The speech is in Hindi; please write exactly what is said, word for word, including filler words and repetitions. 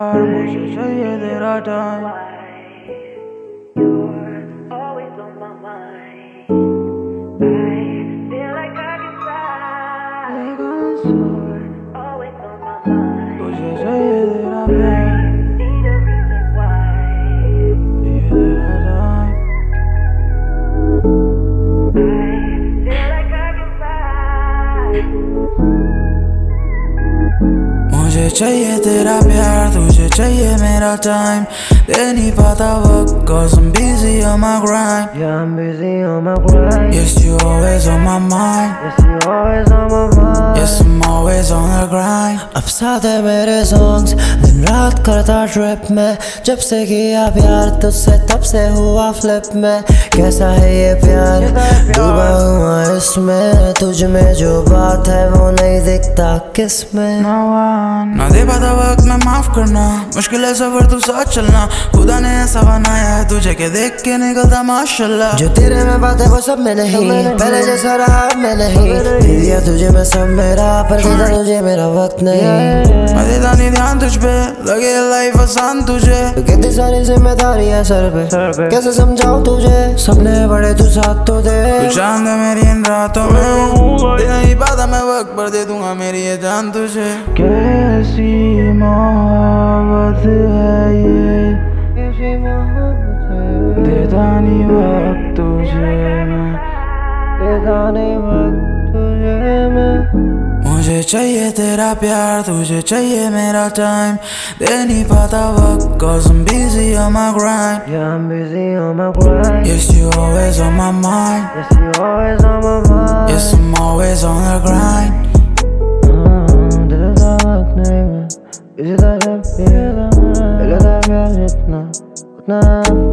मुझे चाहिए तेरा टाइम। तुझे चाहिए तेरा प्यार, मुझे चाहिए तेरा प्यार, तुझे चाहिए मेरा टाइम। दे नहीं पाता वक्त, cause I'm busy on my grind. Yeah, I'm busy on my grind. Yes, you always on my mind. Yes, you always on my mind. Yes, I'm always on the grind. अब साथ है मेरे songs, दिन रात करता ट्रिप में। जब से किया प्यार तुझसे तब से हुआ फ्लिप में। कैसा है ये प्यार, डूबा हुआ इसमें। तुझ में जो बात है वो नहीं दिखता किसमें। ना दे पाता वक्त में माफ करना, मुश्किल है सफर तू साथ चलना। खुदा ने ऐसा बनाया है तुझे के देख के निकलता माशाल्लाह। जो तेरे में बात है वो सब में नहीं, पहले जैसा रहा मैं नहीं। दे दिया तुझे मैं सब मेरा, पर देता तुझे मेरा वक्त नहीं। मैं देता नहीं ध्यान तुझ पे, लगे लाइफ आसान तुझे। तो कितनी सारी जिम्मेदारी है सर पे, कैसे समझाऊं तुझे। सपने बड़े तू साथ तो दे, तू चांद है मेरी इन रातों में। दे नहीं पाता मैं वक्त पर दे दूंगा मेरी ये जान तुझे। कैसी मोहब्बत है ये, देता नहीं वक्त तुझे मैं, देता नहीं वक्त तुझे मैं। मुझे चाहिए तेरा प्यार, तुझे चाहिए मेरा टाइम। दे नहीं पाता वक्त, cause I'm busy on my grind. Yeah, I'm busy on my grind. Yes, you always on my mind. Yes, you always on my mind. Yes, I'm always on the grind. देता वक्त नहीं मैं, किसी तरह पिया था मैं। मिलता प्यार जितना उतना